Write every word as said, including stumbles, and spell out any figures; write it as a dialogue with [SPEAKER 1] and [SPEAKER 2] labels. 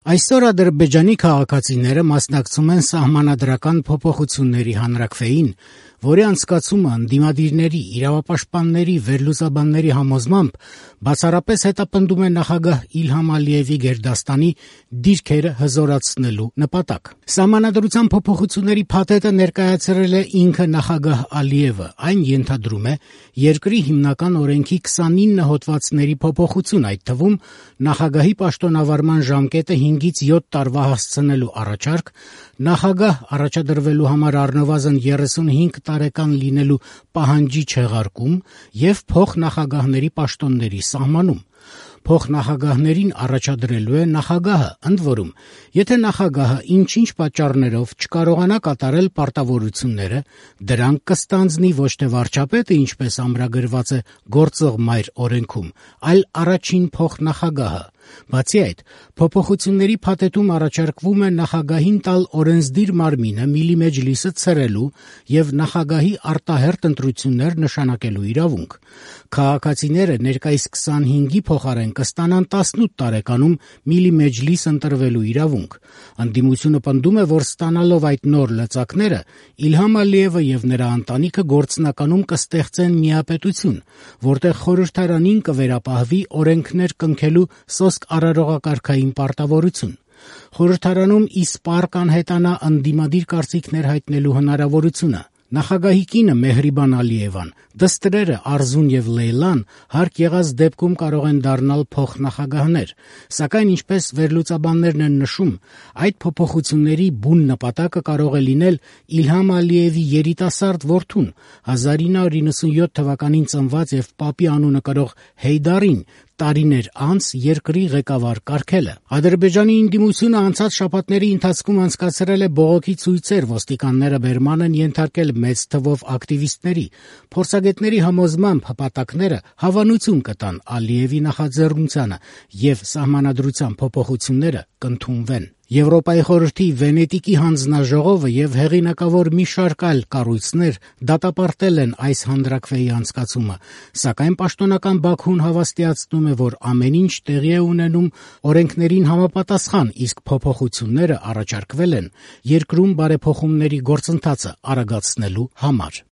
[SPEAKER 1] Այսօր Ադրբեջանի քաղաքացիները մասնակցում են սահմանադրական փոփոխությունների հանրաքվեին, որի անցկացումը ընդդիմադիրների, իրավապաշտպանների, վերլուծաբանների համոզմամբ բացառապես հետապնդում է նախագահ Իլհամ Ալիևի գերդաստանի դիրքերը հզորացնելու նպատակ։ Սահմանադրության փոփոխությունների փաթեթը ներկայացրել է ինքը նախագահ Ալիևը։ Այն ենթադրում է երկրի հիմնական օրենքի քսանինը հոդվածների փոփոխություն, այդ թվում նախագահի պաշտոնավարման ժամկետը հինգից յոթ տարվա հասցնելու առաջարկ, նախագահ առաջադրվելու համար առնվազն երեսունհինգ տարեկան լինելու պահանջի չեղարկում և փոխնախագահների պաշտոնների սահմանում։ Փոխնախագահներին առաջադրելու է նախագահը, ընդ որում, եթե նախագահը ինչ-ինչ պատճառներով չկարողանա կատարել պարտավորությունները, դրանք կստանձնի ոչ թե վարչապետը, ինչպես ամրագրված է գործող մայր օրենքում, այլ առաջին փոխնախագահը։ Բացի այդ, փոփոխությունների փաթեթում առաջարկվում է նախագահին տալ օրենսդիր մարմինը Միլի Մեջլիսը ցրելու և նախագահի արտահերթ ընտրություններ նշանակելու իրավունք։ Քաղաքացիները ներկայիս քսանհինգի փոխարեն կստանան տասնութ տարեկանում Միլի Մեջլիս ընտրվելու իրավունք։ Ընդդիմությունը պնդում է, որ ստանալով այդ նոր լծակները, Իլհամ Ալիևը և նրա ընտանիքը գործնականում կստեղծեն միապետություն, որտեղ խորհրդարանին կվերապահվի օրենքներ կնքելու սոսկ արարողակարգային պարտավորություն։ Խորհրդարանում իսպառ կանհետանա ընդդիմադիր կարծիքներ հայտնելու հնարավորությունը։ Նախագահի կինը Մեհրիբան Ալիևան, դստրերը Արզուն և Լեյլան հարկ եղած դեպքում կարող են դառնալ փոխնախագահներ, սակայն ինչպես վերլուծաբաններն են նշում, այդ փոփոխությունների բուն նպատակը կարող է լինել Իլհամ Ալիևի երիտասարդ որդուն, հազար ինը հարյուր իննսունյոթ թվականին ծնված և պապի անունը կրող Հեյդարին տարիներ անց երկրի ղեկավար կարգելը։ Ադրբեջանի ընդդիմությունը անցած շաբաթների ընթացքում անցկացրել է բողոքի ցույցեր, ոստիկանները բերման են ենթարկել մեծ թվով ակտիվիստների։ Փորձագետների համոզմամբ հպատակները հավանություն կտան Ալիևի նախաձեռնությանը և սահմանադրության փոփոխությունները կընդունվեն։ Եվրոպայի խորհրդի Վենետիկի հանձնաժողովը և հեղինակավոր մի շարք այլ կառույցներ դատապարտել են այս հանրաքվեի անցկացումը, սակայն պաշտոնական Բաքուն հավաստիացնում է, որ ամեն ինչ տեղի է ունենում օրենքներին համապատասխան, իսկ փոփոխությունները առաջարկվել են երկրում բարեփոխումների գործընթացը արագացնելու համար։